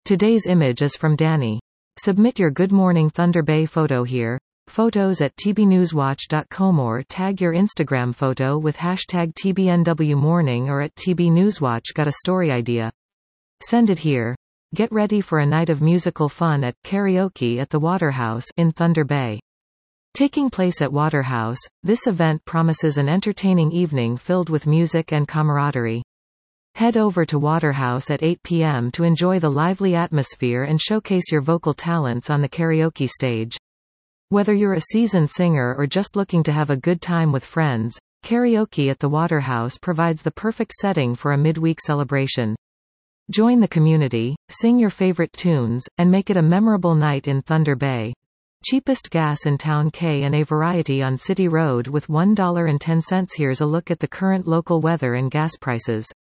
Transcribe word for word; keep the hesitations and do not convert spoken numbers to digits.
Today's image is from Danny. Submit your Good Morning Thunder Bay photo here. Photos at t b newswatch dot com or tag your Instagram photo with hashtag T B N W morning or at tbnewswatch. Got a story idea? Send it here. Get ready for a night of musical fun at Karaoke at the Waterhouse in Thunder Bay. Taking place at Waterhouse, this event promises an entertaining evening filled with music and camaraderie. Head over to Waterhouse at eight p m to enjoy the lively atmosphere and showcase your vocal talents on the karaoke stage. Whether you're a seasoned singer or just looking to have a good time with friends, Karaoke at the Waterhouse provides the perfect setting for a midweek celebration. Join the community, sing your favorite tunes, and make it a memorable night in Thunder Bay. Cheapest gas in town, K and A variety on City Road with one dollar and ten cents. Here's a look at the current local weather and gas prices.